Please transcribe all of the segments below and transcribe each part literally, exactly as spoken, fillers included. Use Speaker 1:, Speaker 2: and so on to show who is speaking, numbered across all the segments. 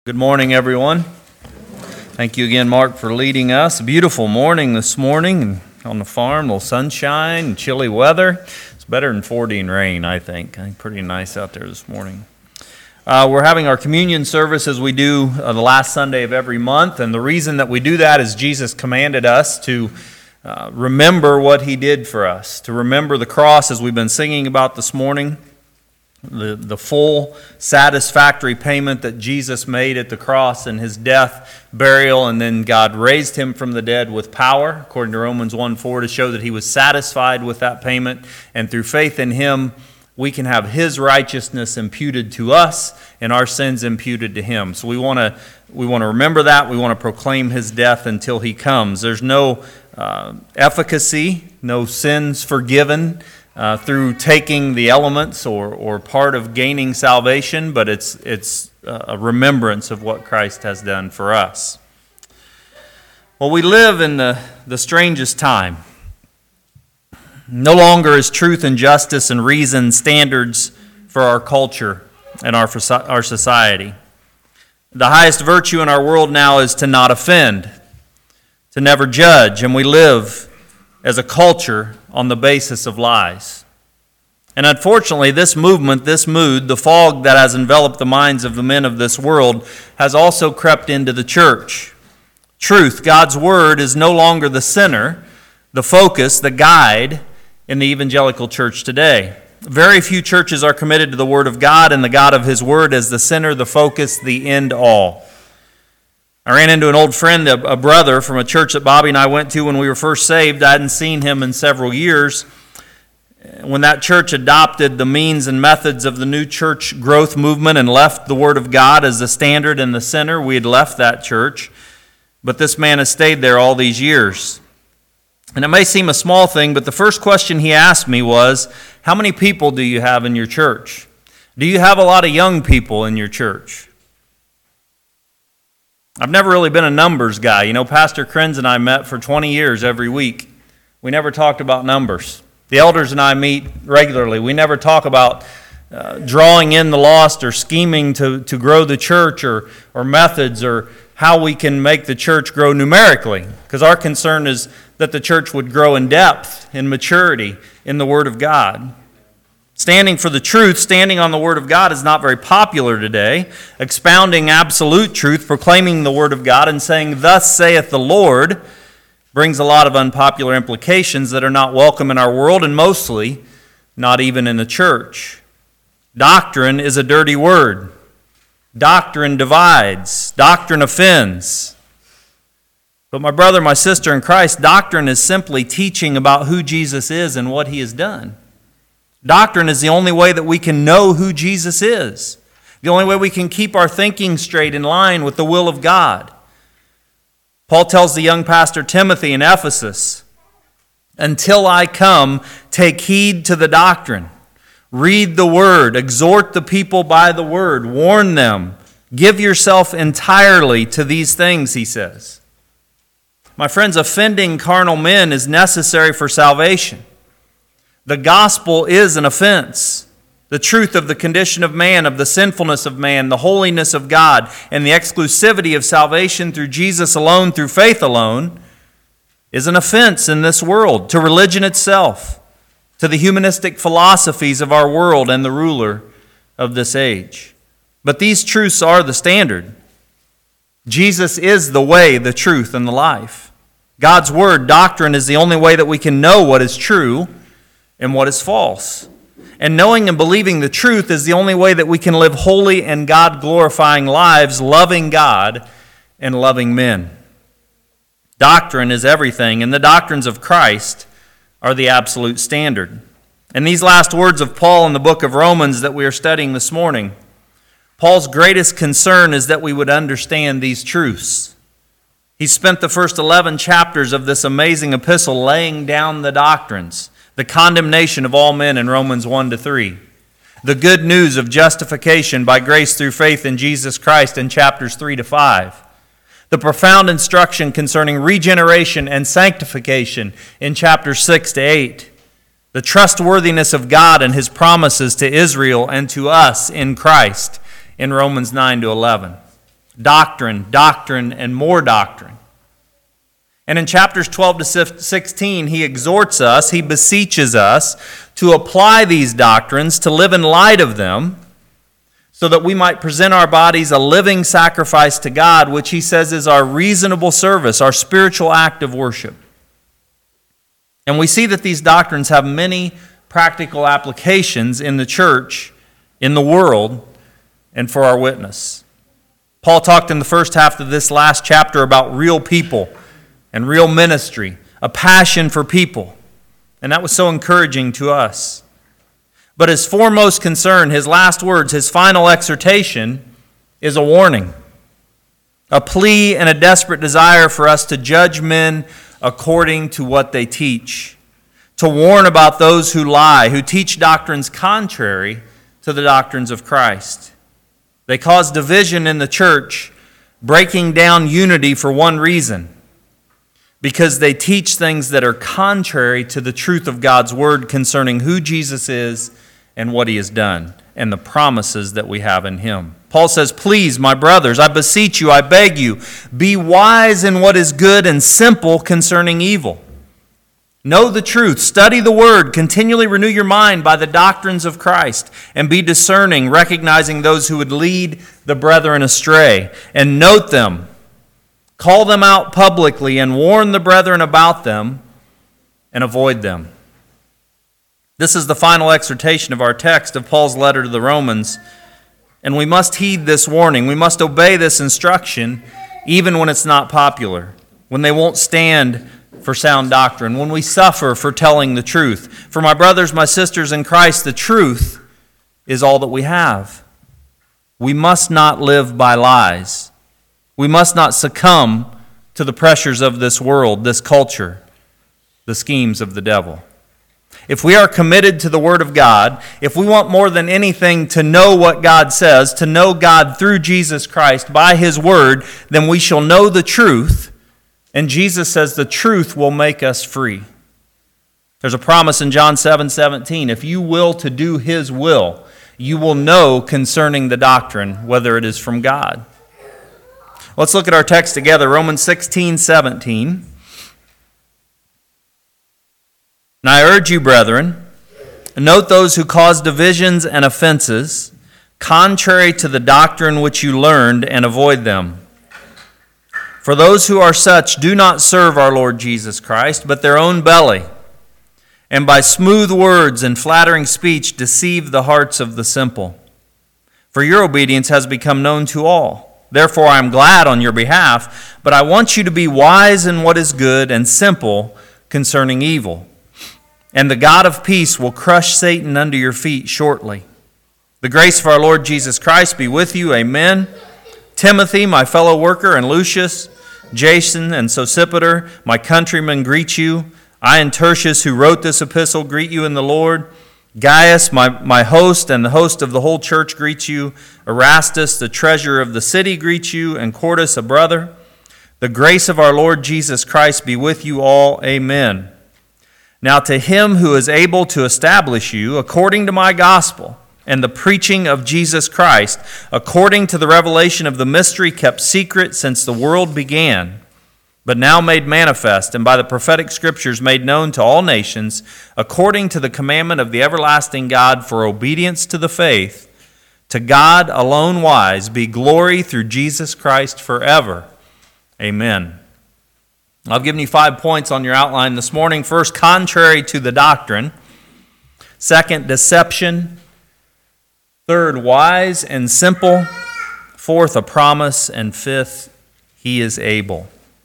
Speaker 1: Good morning, everyone. Thank you again, Mark, for leading us. A beautiful morning this morning on the farm, a little sunshine and chilly weather. It's better than forty and rain, I think. I think pretty nice out there this morning. Uh, we're having our communion service as we do uh, the last Sunday of every month, and the reason that we do that is Jesus commanded us to uh, remember what He did for us, to remember the cross as we've been singing about this morning. The, the full satisfactory payment that Jesus made at the cross and His death, burial, and then God raised Him from the dead with power, according to Romans one four, to show that He was satisfied with that payment. And through faith in Him, we can have His righteousness imputed to us and our sins imputed to Him. So we want to we want to remember that. We want to proclaim His death until He comes. There's no uh, efficacy, no sins forgiven Uh, through taking the elements or, or part of gaining salvation, but it's it's a remembrance of what Christ has done for us. Well, we live in the, the strangest time. No longer is truth and justice and reason standards for our culture and our, our society. The highest virtue in our world now is to not offend, to never judge, and we live as a culture on the basis of lies. And unfortunately, this movement, this mood, the fog that has enveloped the minds of the men of this world has also crept into the church. Truth, God's Word, is no longer the center, the focus, the guide in the evangelical church today. Very few churches are committed to the Word of God and the God of His Word as the center, the focus, the end all. I ran into an old friend, a, a brother from a church that Bobby and I went to when we were first saved. I hadn't seen him in several years. When that church adopted the means and methods of the new church growth movement and left the Word of God as the standard and the center, we had left that church. But this man has stayed there all these years. And it may seem a small thing, but the first question he asked me was, how many people do you have in your church? Do you have a lot of young people in your church? I've never really been a numbers guy. You know, Pastor Krenz and I met for twenty years every week. We never talked about numbers. The elders and I meet regularly. We never talk about uh, drawing in the lost or scheming to, to grow the church or, or methods or how we can make the church grow numerically. Because our concern is that the church would grow in depth, in maturity, in the Word of God. Standing for the truth, standing on the Word of God is not very popular today. Expounding absolute truth, proclaiming the Word of God and saying, "Thus saith the Lord," brings a lot of unpopular implications that are not welcome in our world and mostly not even in the church. Doctrine is a dirty word. Doctrine divides. Doctrine offends. But my brother, my sister in Christ, doctrine is simply teaching about who Jesus is and what He has done. Doctrine is the only way that we can know who Jesus is. The only way we can keep our thinking straight in line with the will of God. Paul tells the young pastor Timothy in Ephesus, "Until I come, take heed to the doctrine. Read the Word, exhort the people by the Word, warn them. Give yourself entirely to these things," he says. My friends, offending carnal men is necessary for salvation. The gospel is an offense. The truth of the condition of man, of the sinfulness of man, the holiness of God, and the exclusivity of salvation through Jesus alone, through faith alone, is an offense in this world, to religion itself, to the humanistic philosophies of our world and the ruler of this age. But these truths are the standard. Jesus is the way, the truth, and the life. God's Word, doctrine, is the only way that we can know what is true and what is false. And knowing and believing the truth is the only way that we can live holy and God-glorifying lives, loving God and loving men. Doctrine is everything, and the doctrines of Christ are the absolute standard. In these last words of Paul in the book of Romans that we are studying this morning, Paul's greatest concern is that we would understand these truths. He spent the first eleven chapters of this amazing epistle laying down the doctrines, the condemnation of all men in Romans one to three, the good news of justification by grace through faith in Jesus Christ in chapters three to five, the profound instruction concerning regeneration and sanctification in chapters six to eight, the trustworthiness of God and His promises to Israel and to us in Christ in Romans nine to eleven. Doctrine, doctrine, and more doctrine. And in chapters twelve to sixteen, he exhorts us, he beseeches us to apply these doctrines, to live in light of them, so that we might present our bodies a living sacrifice to God, which he says is our reasonable service, our spiritual act of worship. And we see that these doctrines have many practical applications in the church, in the world, and for our witness. Paul talked in the first half of this last chapter about real people and real ministry, a passion for people. And that was so encouraging to us. But his foremost concern, his last words, his final exhortation is a warning, a plea and a desperate desire for us to judge men according to what they teach, to warn about those who lie, who teach doctrines contrary to the doctrines of Christ. They cause division in the church, breaking down unity for one reason: because they teach things that are contrary to the truth of God's word concerning who Jesus is and what he has done and the promises that we have in him. Paul says, "Please, my brothers, I beseech you, I beg you, be wise in what is good and simple concerning evil. Know the truth, study the word, continually renew your mind by the doctrines of Christ, and be discerning, recognizing those who would lead the brethren astray, and note them. Call them out publicly and warn the brethren about them and avoid them." This is the final exhortation of our text of Paul's letter to the Romans, and we must heed this warning. We must obey this instruction even when it's not popular, when they won't stand for sound doctrine, when we suffer for telling the truth. For my brothers, my sisters in Christ, the truth is all that we have. We must not live by lies. We must not succumb to the pressures of this world, this culture, the schemes of the devil. If we are committed to the Word of God, if we want more than anything to know what God says, to know God through Jesus Christ by his Word, then we shall know the truth, and Jesus says the truth will make us free. There's a promise in John seven seventeen, if you will to do his will, you will know concerning the doctrine whether it is from God. Let's look at our text together, Romans sixteen seventeen. "And I urge you, brethren, note those who cause divisions and offenses, contrary to the doctrine which you learned, and avoid them. For those who are such do not serve our Lord Jesus Christ, but their own belly, and by smooth words and flattering speech deceive the hearts of the simple. For your obedience has become known to all. Therefore I am glad on your behalf, but I want you to be wise in what is good and simple concerning evil. And the God of peace will crush Satan under your feet shortly. The grace of our Lord Jesus Christ be with you. Amen. Timothy, my fellow worker, and Lucius, Jason, and Sosipater, my countrymen, greet you. I and Tertius, who wrote this epistle, greet you in the Lord. Gaius, my, my host, and the host of the whole church greet you. Erastus, the treasurer of the city, greets you, and Quartus, a brother. The grace of our Lord Jesus Christ be with you all. Amen. Now to him who is able to establish you according to my gospel and the preaching of Jesus Christ, according to the revelation of the mystery kept secret since the world began, but now made manifest, and by the prophetic scriptures made known to all nations, according to the commandment of the everlasting God for obedience to the faith, to God alone wise be glory through Jesus Christ forever. Amen. I've given you five points on your outline this morning. First, contrary to the doctrine. Second, deception. Third, wise and simple. Fourth, a promise. And fifth, he is able.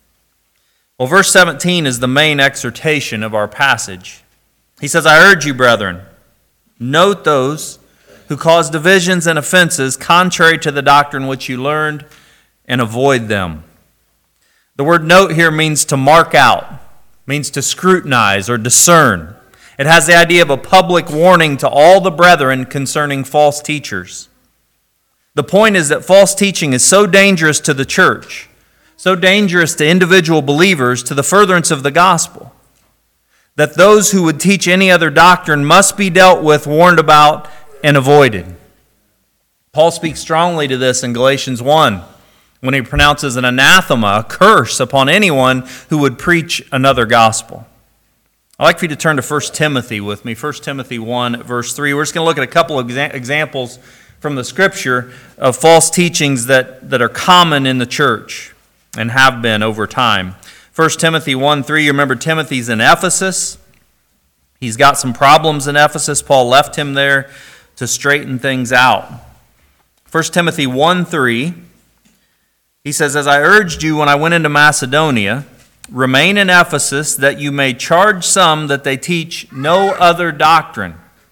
Speaker 1: Well, verse seventeen is the main exhortation of our passage. He says, I urge you, brethren, note those who cause divisions and offenses contrary to the doctrine which you learned, and avoid them. The word note here means to mark out, means to scrutinize or discern. It has the idea of a public warning to all the brethren concerning false teachers. The point is that false teaching is so dangerous to the church, so dangerous to individual believers, to the furtherance of the gospel, that those who would teach any other doctrine must be dealt with, warned about, and avoided. Paul speaks strongly to this in Galatians one. when he pronounces an anathema, a curse upon anyone who would preach another gospel. I'd like for you to turn to First Timothy with me, First Timothy one, verse three. We're just going to look at a couple of exa- examples from the Scripture of false teachings that, that are common in the church and have been over time. First Timothy one, three, you remember Timothy's in Ephesus. He's got some problems in Ephesus. Paul left him there to straighten things out. First Timothy one, three, he says, "As I urged you when I went into Macedonia, remain in Ephesus, that you may charge some that they teach no other doctrine,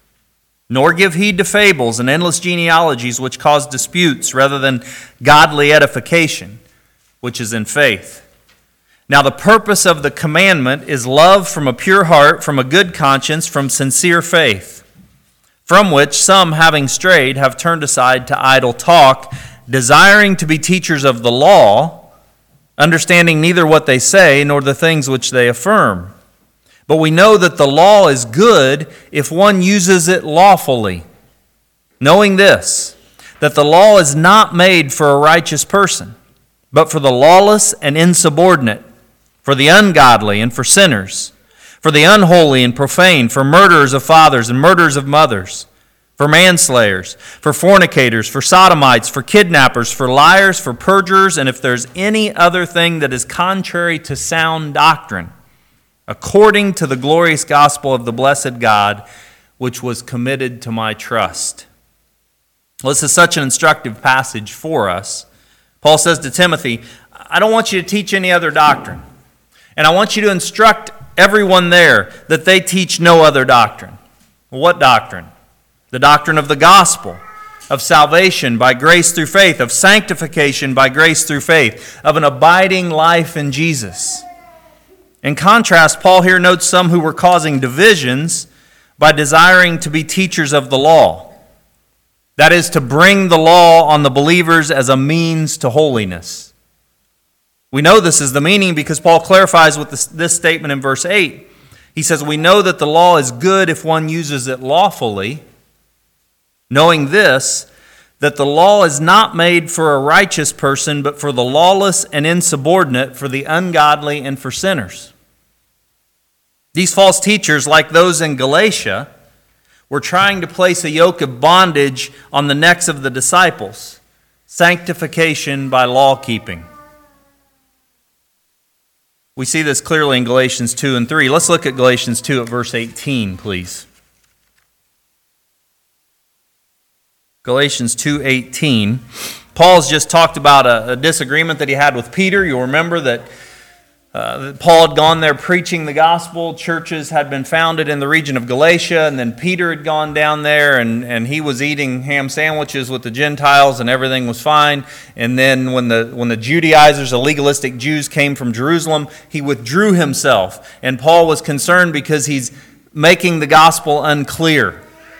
Speaker 1: nor give heed to fables and endless genealogies which cause disputes, rather than godly edification, which is in faith. Now the purpose of the commandment is love from a pure heart, from a good conscience, from sincere faith, from which some, having strayed, have turned aside to idle talk, desiring to be teachers of the law, understanding neither what they say nor the things which they affirm. But we know that the law is good if one uses it lawfully, knowing this, that the law is not made for a righteous person, but for the lawless and insubordinate, for the ungodly and for sinners, for the unholy and profane, for murderers of fathers and murderers of mothers, for manslayers, for fornicators, for sodomites, for kidnappers, for liars, for perjurers, and if there's any other thing that is contrary to sound doctrine, according to the glorious gospel of the blessed God, which was committed to my trust." Well, this is such an instructive passage for us. Paul says to Timothy, I don't want you to teach any other doctrine. And I want you to instruct everyone there that they teach no other doctrine. Well, what doctrine? The doctrine of the gospel, of salvation by grace through faith, of sanctification by grace through faith, of an abiding life in Jesus. In contrast, Paul here notes some who were causing divisions by desiring to be teachers of the law. That is, to bring the law on the believers as a means to holiness. We know this is the meaning because Paul clarifies with this, this statement in verse eight. He says, "We know that the law is good if one uses it lawfully, knowing this, that the law is not made for a righteous person, but for the lawless and insubordinate, for the ungodly and for sinners." These false teachers, like those in Galatia, were trying to place a yoke of bondage on the necks of the disciples, sanctification by law keeping. We see this clearly in Galatians two and three. Let's look at Galatians two at verse eighteen, please. Galatians two eighteen. Paul's just talked about a, a disagreement that he had with Peter. You'll remember that uh, Paul had gone there preaching the gospel. Churches had been founded in the region of Galatia, and then Peter had gone down there, and, and he was eating ham sandwiches with the Gentiles, and everything was fine. And then when the when the Judaizers, the legalistic Jews, came from Jerusalem, he withdrew himself. And Paul was concerned because he's making the gospel unclear.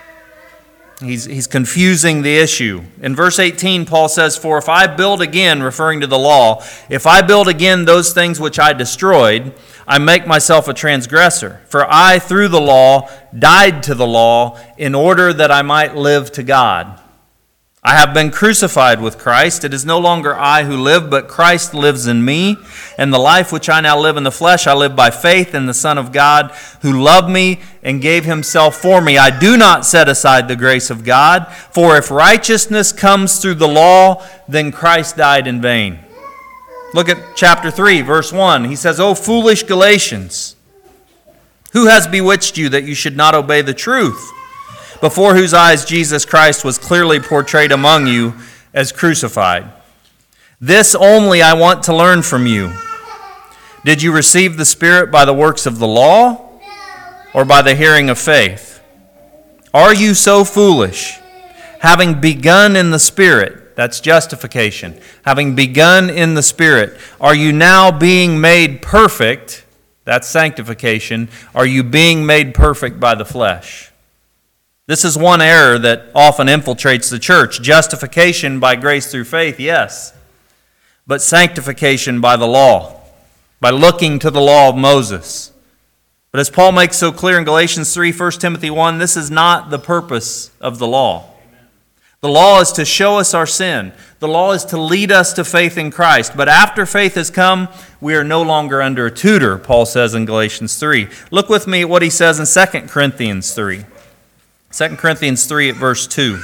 Speaker 1: He's, he's confusing the issue. In verse eighteen, Paul says, "For if I build again," referring to the law, "if I build again those things which I destroyed, I make myself a transgressor. For I, through the law, died to the law in order that I might live to God. I have been crucified with Christ. It is no longer I who live, but Christ lives in me. And the life which I now live in the flesh, I live by faith in the Son of God, who loved me and gave himself for me. I do not set aside the grace of God, for if righteousness comes through the law, then Christ died in vain." Look at chapter three, verse one. He says, "O foolish Galatians, who has bewitched you that you should not obey the truth, before whose eyes Jesus Christ was clearly portrayed among you as crucified? This only I want to learn from you. Did you receive the Spirit by the works of the law, or by the hearing of faith? Are you so foolish? Having begun in the Spirit," that's justification, "having begun in the Spirit, are you now being made perfect," that's sanctification, "are you being made perfect by the flesh?" This is one error that often infiltrates the church. Justification by grace through faith, yes, but sanctification by the law, by looking to the law of Moses. But as Paul makes so clear in Galatians three, First Timothy one, this is not the purpose of the law. The law is to show us our sin. The law is to lead us to faith in Christ. But after faith has come, we are no longer under a tutor, Paul says in Galatians three. Look with me at what he says in Second Corinthians three. Second Corinthians three at verse two.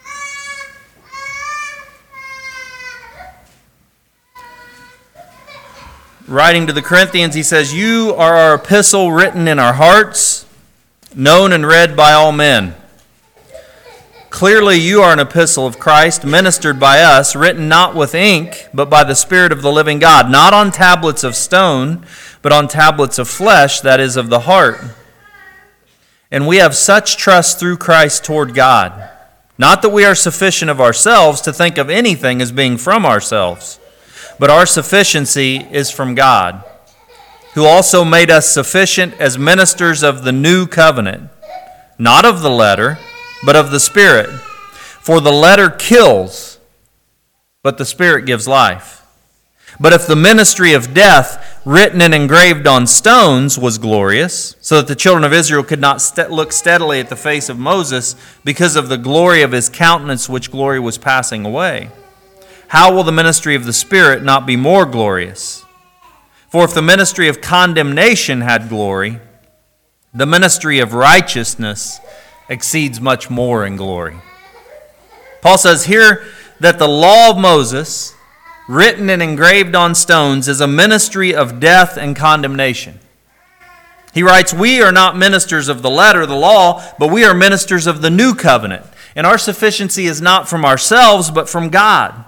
Speaker 1: Writing to the Corinthians, he says, "You are our epistle written in our hearts, known and read by all men. Clearly you are an epistle of Christ, ministered by us, written not with ink, but by the Spirit of the living God, not on tablets of stone, but on tablets of flesh, that is, of the heart. And we have such trust through Christ toward God. Not that we are sufficient of ourselves to think of anything as being from ourselves, but our sufficiency is from God, who also made us sufficient as ministers of the new covenant, not of the letter, but of the Spirit. For the letter kills, but the Spirit gives life. But if the ministry of death, written and engraved on stones, was glorious, so that the children of Israel could not st- look steadily at the face of Moses because of the glory of his countenance, which glory was passing away, how will the ministry of the Spirit not be more glorious? For if the ministry of condemnation had glory, the ministry of righteousness exceeds much more in glory." Paul says here that the law of Moses, written and engraved on stones, is a ministry of death and condemnation. He writes, we are not ministers of the letter, the law, but we are ministers of the new covenant. And our sufficiency is not from ourselves, but from God.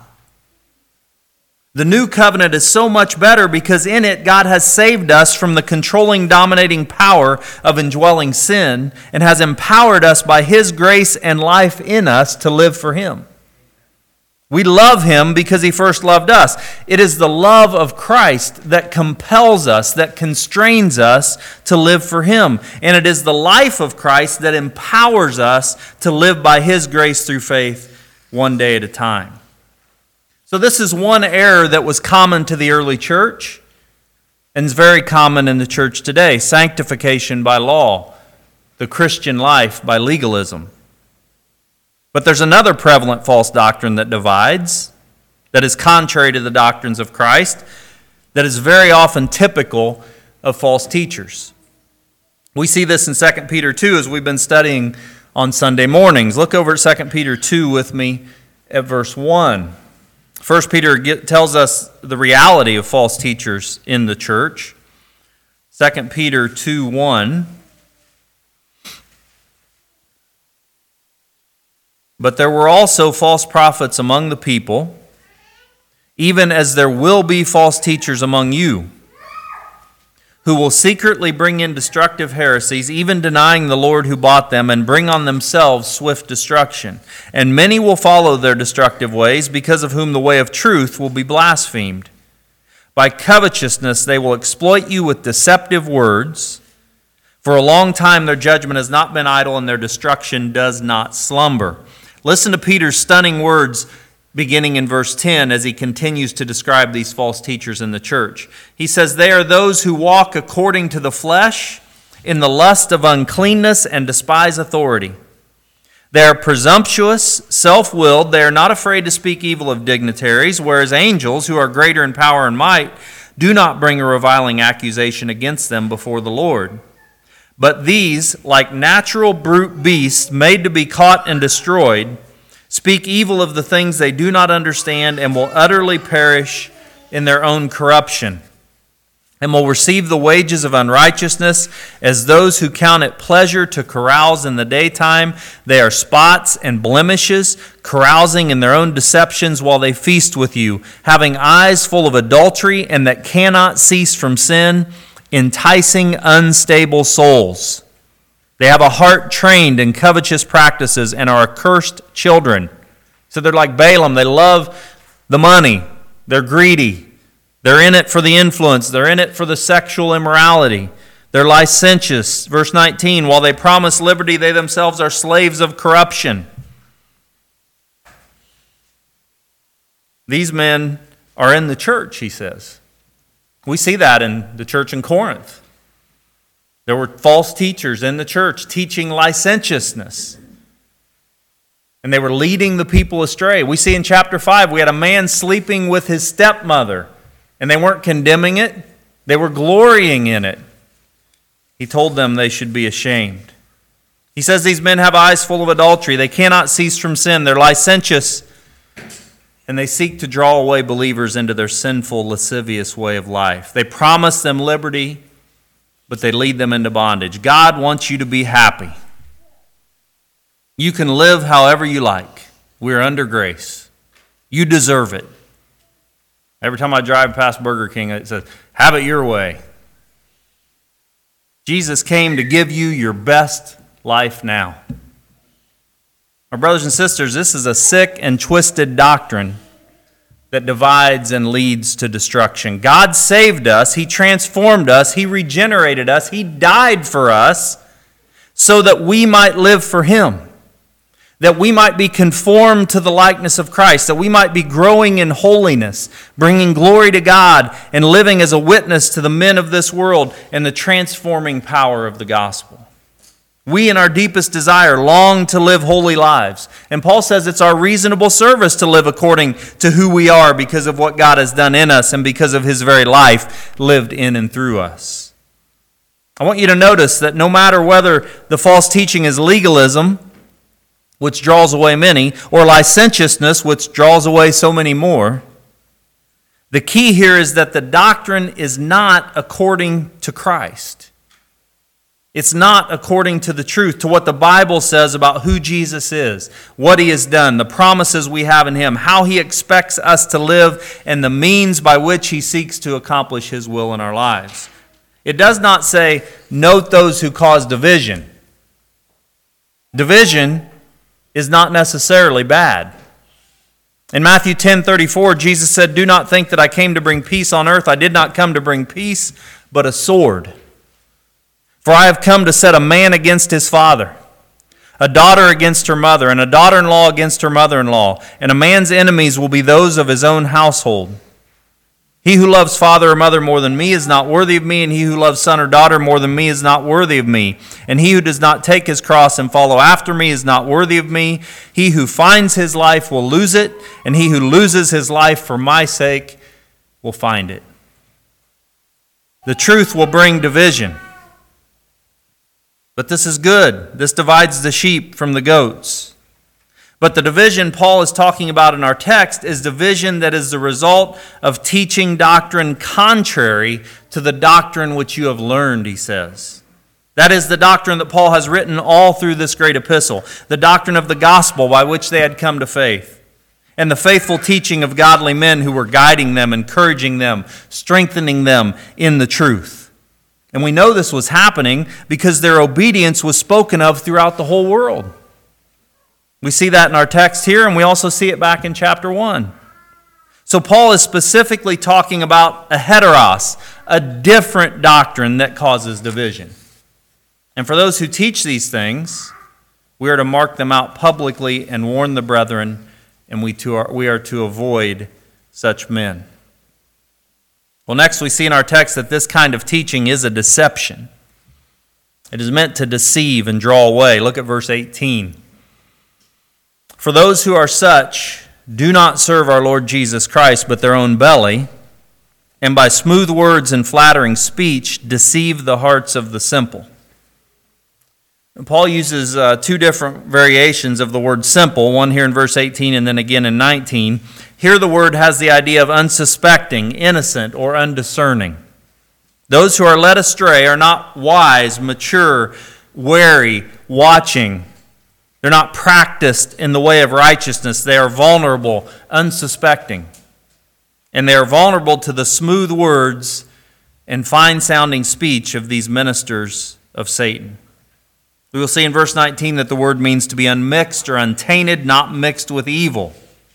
Speaker 1: The new covenant is so much better because in it God has saved us from the controlling, dominating power of indwelling sin and has empowered us by His grace and life in us to live for Him. We love Him because He first loved us. It is the love of Christ that compels us, that constrains us to live for Him. And it is the life of Christ that empowers us to live by His grace through faith one day at a time. So this is one error that was common to the early church and is very common in the church today. Sanctification by law, the Christian life by legalism. But there's another prevalent false doctrine that divides, that is contrary to the doctrines of Christ, that is very often typical of false teachers. We see this in Second Peter two as we've been studying on Sunday mornings. Look over at Second Peter two with me at verse one. First Peter get, tells us the reality of false teachers in the church. Second Peter two one. But there were also false prophets among the people, even as there will be false teachers among you, who will secretly bring in destructive heresies, even denying the Lord who bought them, and bring on themselves swift destruction. And many will follow their destructive ways, because of whom the way of truth will be blasphemed. By covetousness they will exploit you with deceptive words. For a long time their judgment has not been idle, and their destruction does not slumber. Listen to Peter's stunning words beginning in verse ten as he continues to describe these false teachers in the church. He says, they are those who walk according to the flesh in the lust of uncleanness and despise authority. They are presumptuous, self-willed. They are not afraid to speak evil of dignitaries, whereas angels, who are greater in power and might, do not bring a reviling accusation against them before the Lord. But these, like natural brute beasts made to be caught and destroyed, speak evil of the things they do not understand and will utterly perish in their own corruption, and will receive the wages of unrighteousness as those who count it pleasure to carouse in the daytime. They are spots and blemishes, carousing in their own deceptions while they feast with you, having eyes full of adultery and that cannot cease from sin, enticing unstable souls. They have a heart trained in covetous practices and are accursed children. So they're like Balaam. They love the money. They're greedy. They're in it for the influence. They're in it for the sexual immorality. They're licentious. Verse nineteen, while they promise liberty, they themselves are slaves of corruption. These men are in the church, he says. We see that in the church in Corinth. There were false teachers in the church teaching licentiousness. And they were leading the people astray. We see in chapter five, we had a man sleeping with his stepmother, and they weren't condemning it, they were glorying in it. He told them they should be ashamed. He says these men have eyes full of adultery. They cannot cease from sin. They're licentious, and they seek to draw away believers into their sinful, lascivious way of life. They promise them liberty, but they lead them into bondage. God wants you to be happy. You can live however you like. We're under grace. You deserve it. Every time I drive past Burger King, it says, have it your way. Jesus came to give you your best life now. My brothers and sisters, this is a sick and twisted doctrine that divides and leads to destruction. God saved us. He transformed us. He regenerated us. He died for us so that we might live for Him, that we might be conformed to the likeness of Christ, that we might be growing in holiness, bringing glory to God, and living as a witness to the men of this world and the transforming power of the gospel. We, in our deepest desire, long to live holy lives. And Paul says it's our reasonable service to live according to who we are because of what God has done in us and because of His very life lived in and through us. I want you to notice that no matter whether the false teaching is legalism, which draws away many, or licentiousness, which draws away so many more, the key here is that the doctrine is not according to Christ. It's not according to the truth, to what the Bible says about who Jesus is, what He has done, the promises we have in Him, how He expects us to live, and the means by which He seeks to accomplish His will in our lives. It does not say, note those who cause division. Division is not necessarily bad. In Matthew ten thirty-four, Jesus said, do not think that I came to bring peace on earth. I did not come to bring peace, but a sword. For I have come to set a man against his father, a daughter against her mother, and a daughter-in-law against her mother-in-law. And a man's enemies will be those of his own household. He who loves father or mother more than me is not worthy of me, and he who loves son or daughter more than me is not worthy of me. And he who does not take his cross and follow after me is not worthy of me. He who finds his life will lose it, and he who loses his life for my sake will find it. The truth will bring division. But this is good. This divides the sheep from the goats. But the division Paul is talking about in our text is division that is the result of teaching doctrine contrary to the doctrine which you have learned, he says. That is the doctrine that Paul has written all through this great epistle, the doctrine of the gospel by which they had come to faith, and the faithful teaching of godly men who were guiding them, encouraging them, strengthening them in the truth. And we know this was happening because their obedience was spoken of throughout the whole world. We see that in our text here, and we also see it back in chapter one. So Paul is specifically talking about a heteros, a different doctrine that causes division. And for those who teach these things, we are to mark them out publicly and warn the brethren, and we, too are, we are to avoid such men. Well, next we see in our text that this kind of teaching is a deception. It is meant to deceive and draw away. Look at verse eighteen. For those who are such do not serve our Lord Jesus Christ, but their own belly, and by smooth words and flattering speech deceive the hearts of the simple. And Paul uses uh, two different variations of the word simple, one here in verse eighteen and then again in nineteen. Here the word has the idea of unsuspecting, innocent, or undiscerning. Those who are led astray are not wise, mature, wary, watching. They're not practiced in the way of righteousness. They are vulnerable, unsuspecting. And they are vulnerable to the smooth words and fine-sounding speech of these ministers of Satan. We will see in verse nineteen that the word means to be unmixed or untainted, not mixed with evil.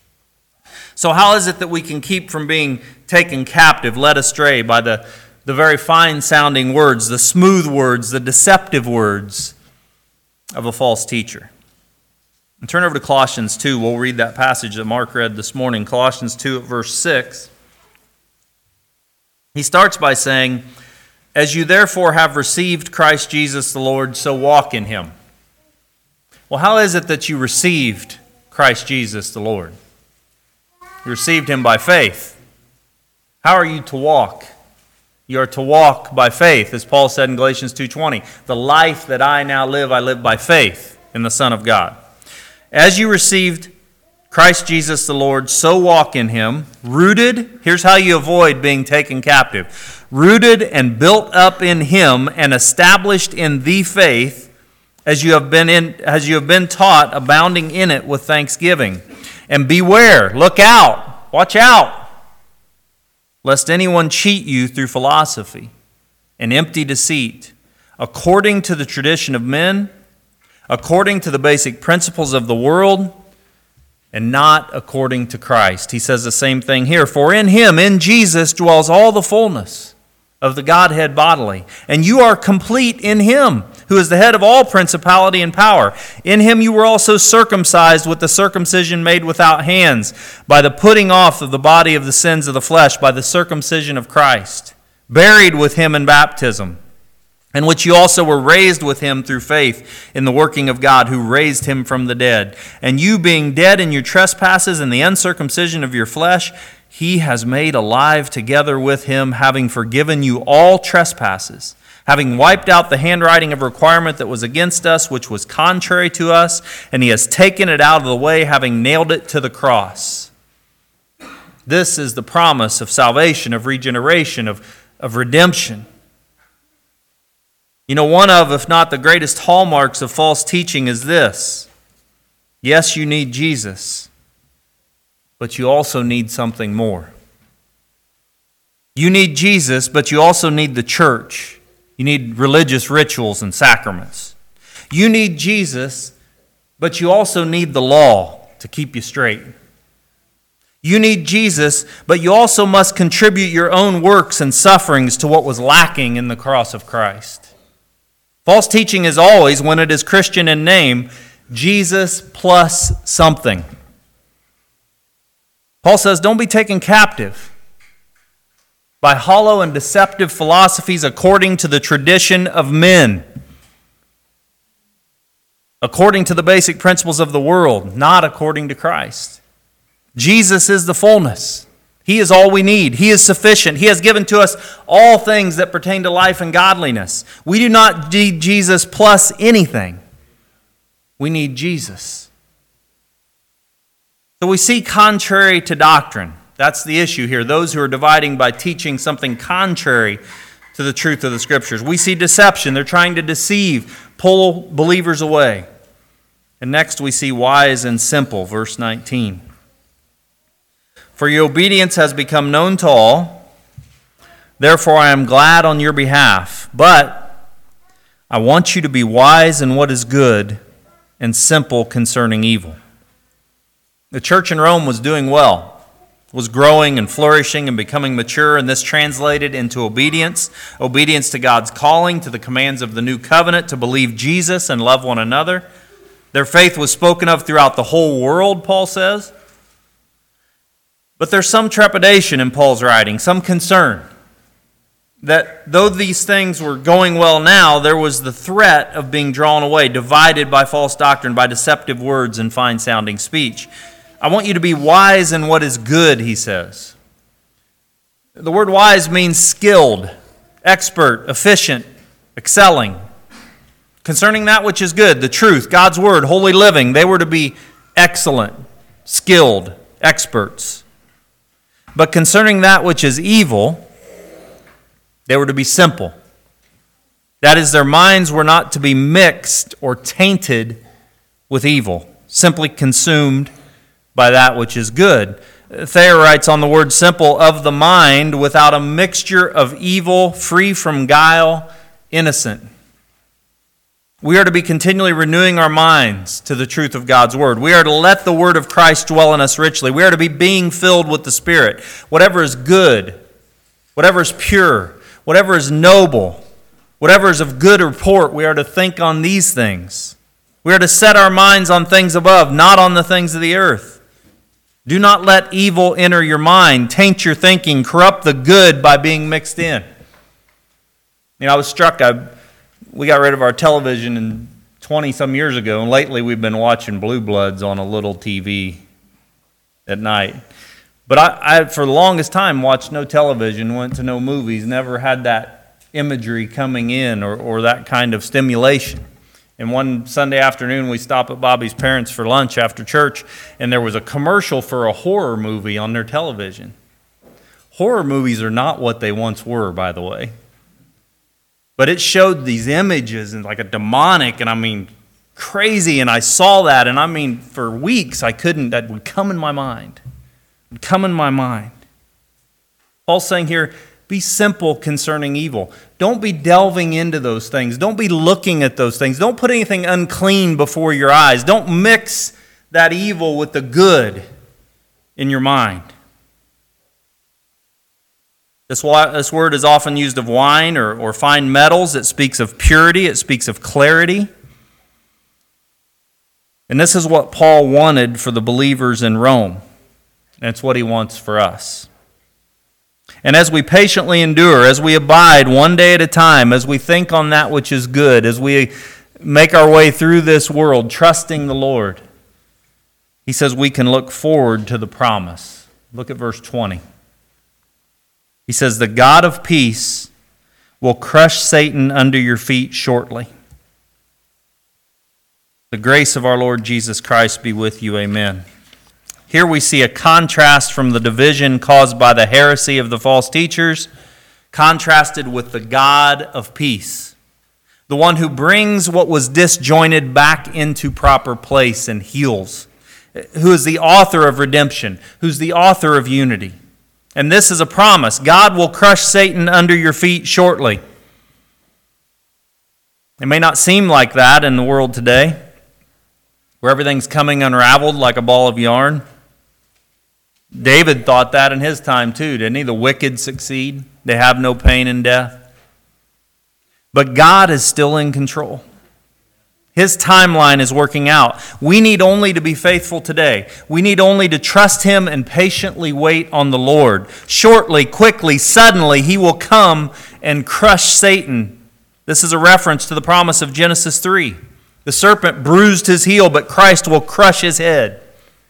Speaker 1: So how is it that we can keep from being taken captive, led astray by the, the very fine-sounding words, the smooth words, the deceptive words of a false teacher? And turn over to Colossians two. We'll read that passage that Mark read this morning, Colossians two at verse six. He starts by saying, as you therefore have received Christ Jesus the Lord, so walk in Him. Well, how is it that you received Christ Jesus the Lord. You received him by faith. How are you to walk? You are to walk by faith, as Paul said in Galatians two twenty. The life that I now live, I live by faith in the Son of God. As you received Christ Jesus the Lord, so walk in him, rooted. Here's how you avoid being taken captive. Rooted and built up in him and established in the faith as you have been in, as you have been taught, abounding in it with thanksgiving. And beware, look out, watch out, lest anyone cheat you through philosophy and empty deceit, according to the tradition of men, according to the basic principles of the world, and not according to Christ. He says the same thing here. For in him, in Jesus, dwells all the fullness of the Godhead bodily. And you are complete in him, who is the head of all principality and power. In him you were also circumcised with the circumcision made without hands, by the putting off of the body of the sins of the flesh, by the circumcision of Christ, buried with him in baptism, in which you also were raised with him through faith in the working of God who raised him from the dead. And you being dead in your trespasses and the uncircumcision of your flesh, he has made alive together with him, having forgiven you all trespasses, having wiped out the handwriting of requirement that was against us, which was contrary to us, and he has taken it out of the way, having nailed it to the cross. This is the promise of salvation, of regeneration, of, of redemption. You know, one of, if not the greatest hallmarks of false teaching is this. Yes, you need Jesus, but you also need something more. You need Jesus, but you also need the church. You need religious rituals and sacraments. You need Jesus, but you also need the law to keep you straight. You need Jesus, but you also must contribute your own works and sufferings to what was lacking in the cross of Christ. False teaching is always, when it is Christian in name, Jesus plus something. Paul says, don't be taken captive by hollow and deceptive philosophies according to the tradition of men, according to the basic principles of the world, not according to Christ. Jesus is the fullness. He is all we need. He is sufficient. He has given to us all things that pertain to life and godliness. We do not need Jesus plus anything. We need Jesus. So we see contrary to doctrine. That's the issue here. Those who are dividing by teaching something contrary to the truth of the Scriptures. We see deception. They're trying to deceive, pull believers away. And next we see wise and simple, verse nineteen. For your obedience has become known to all. Therefore I am glad on your behalf. But I want you to be wise in what is good and simple concerning evil. The church in Rome was doing well, was growing and flourishing and becoming mature, and this translated into obedience. Obedience to God's calling, to the commands of the new covenant, to believe Jesus and love one another. Their faith was spoken of throughout the whole world, Paul says. But there's some trepidation in Paul's writing, some concern that though these things were going well now, there was the threat of being drawn away, divided by false doctrine, by deceptive words and fine-sounding speech. I want you to be wise in what is good, he says. The word wise means skilled, expert, efficient, excelling. Concerning that which is good, the truth, God's word, holy living, they were to be excellent, skilled, experts. But concerning that which is evil, they were to be simple. That is, their minds were not to be mixed or tainted with evil, simply consumed by that which is good. Thayer writes on the word simple, of the mind, without a mixture of evil, free from guile, innocent. We are to be continually renewing our minds to the truth of God's word. We are to let the word of Christ dwell in us richly. We are to be being filled with the Spirit. Whatever is good, whatever is pure, whatever is noble, whatever is of good report, we are to think on these things. We are to set our minds on things above, not on the things of the earth. Do not let evil enter your mind, taint your thinking, corrupt the good by being mixed in. You know, I was struck, I, we got rid of our television in twenty-some years ago, and lately we've been watching Blue Bloods on a little T V at night. But I, I, for the longest time, watched no television, went to no movies, never had that imagery coming in or, or that kind of stimulation. And one Sunday afternoon, we stopped at Bobby's parents for lunch after church, and there was a commercial for a horror movie on their television. Horror movies are not what they once were, by the way. But it showed these images and like a demonic, and I mean, crazy, and I saw that, and I mean, for weeks I couldn't, that would come in my mind. It would come in my mind. Paul's saying here, be simple concerning evil. Don't be delving into those things. Don't be looking at those things. Don't put anything unclean before your eyes. Don't mix that evil with the good in your mind. This, this word is often used of wine or, or fine metals. It speaks of purity. It speaks of clarity. And this is what Paul wanted for the believers in Rome. And it's what he wants for us. And as we patiently endure, as we abide one day at a time, as we think on that which is good, as we make our way through this world, trusting the Lord, he says we can look forward to the promise. Look at verse twenty. He says, the God of peace will crush Satan under your feet shortly. The grace of our Lord Jesus Christ be with you. Amen. Here we see a contrast from the division caused by the heresy of the false teachers, contrasted with the God of peace, the one who brings what was disjointed back into proper place and heals, who is the author of redemption, who's the author of unity. And this is a promise. God will crush Satan under your feet shortly. It may not seem like that in the world today, where everything's coming unraveled like a ball of yarn. David thought that in his time too, didn't he? The wicked succeed. They have no pain in death. But God is still in control. His timeline is working out. We need only to be faithful today. We need only to trust Him and patiently wait on the Lord. Shortly, quickly, suddenly, He will come and crush Satan. This is a reference to the promise of Genesis three. The serpent bruised his heel, but Christ will crush his head.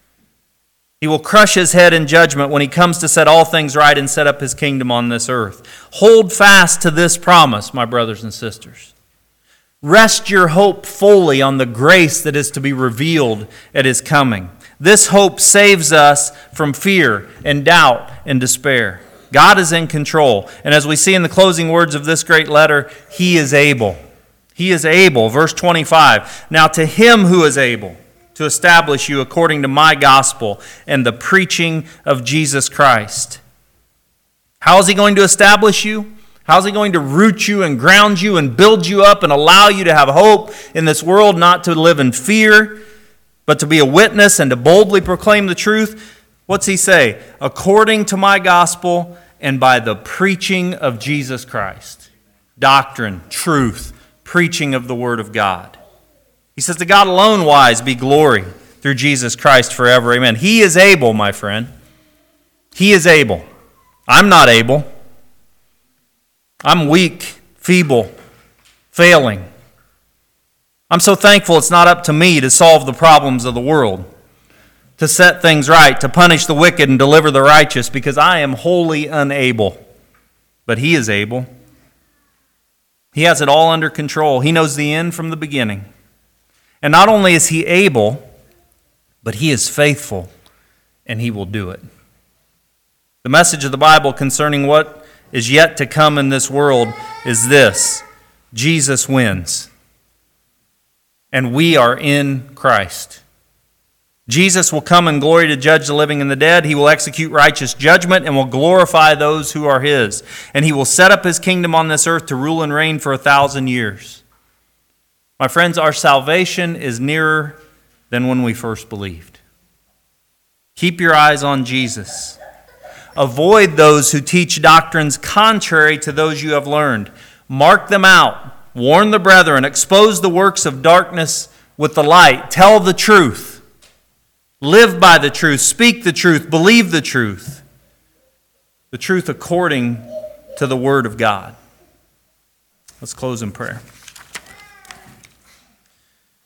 Speaker 1: He will crush his head in judgment when He comes to set all things right and set up His kingdom on this earth. Hold fast to this promise, my brothers and sisters. Rest your hope fully on the grace that is to be revealed at His coming. This hope saves us from fear and doubt and despair. God is in control. And as we see in the closing words of this great letter, He is able. He is able. Verse twenty-five. Now to Him who is able to establish you according to my gospel and the preaching of Jesus Christ. How is He going to establish you? How's He going to root you and ground you and build you up and allow you to have hope in this world, not to live in fear, but to be a witness and to boldly proclaim the truth? What's He say? According to my gospel and by the preaching of Jesus Christ. Doctrine, truth, preaching of the Word of God. He says, to God alone wise be glory through Jesus Christ forever. Amen. He is able, my friend. He is able. I'm not able. I'm weak, feeble, failing. I'm so thankful it's not up to me to solve the problems of the world, to set things right, to punish the wicked and deliver the righteous, because I am wholly unable. But He is able. He has it all under control. He knows the end from the beginning. And not only is He able, but He is faithful, and He will do it. The message of the Bible concerning what is yet to come in this world is this: Jesus wins. And we are in Christ. Jesus will come in glory to judge the living and the dead. He will execute righteous judgment and will glorify those who are His. And He will set up His kingdom on this earth to rule and reign for a thousand years. My friends, our salvation is nearer than when we first believed. Keep your eyes on Jesus. Avoid those who teach doctrines contrary to those you have learned. Mark them out. Warn the brethren. Expose the works of darkness with the light. Tell the truth. Live by the truth. Speak the truth. Believe the truth. The truth according to the Word of God. Let's close in prayer.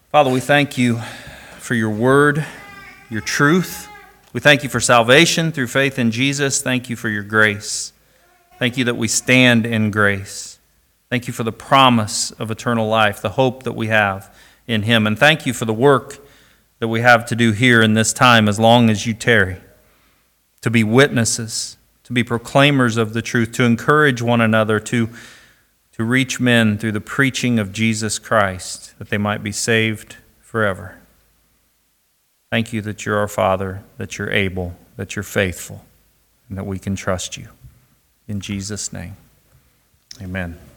Speaker 1: Father, we thank you for your word, your truth. We thank you for salvation through faith in Jesus. Thank you for your grace. Thank you that we stand in grace. Thank you for the promise of eternal life, the hope that we have in him. And thank you for the work that we have to do here in this time as long as you tarry, to be witnesses, to be proclaimers of the truth, to encourage one another, to, to reach men through the preaching of Jesus Christ, that they might be saved forever. Thank you that you're our Father, that you're able, that you're faithful, and that we can trust you. In Jesus' name, amen.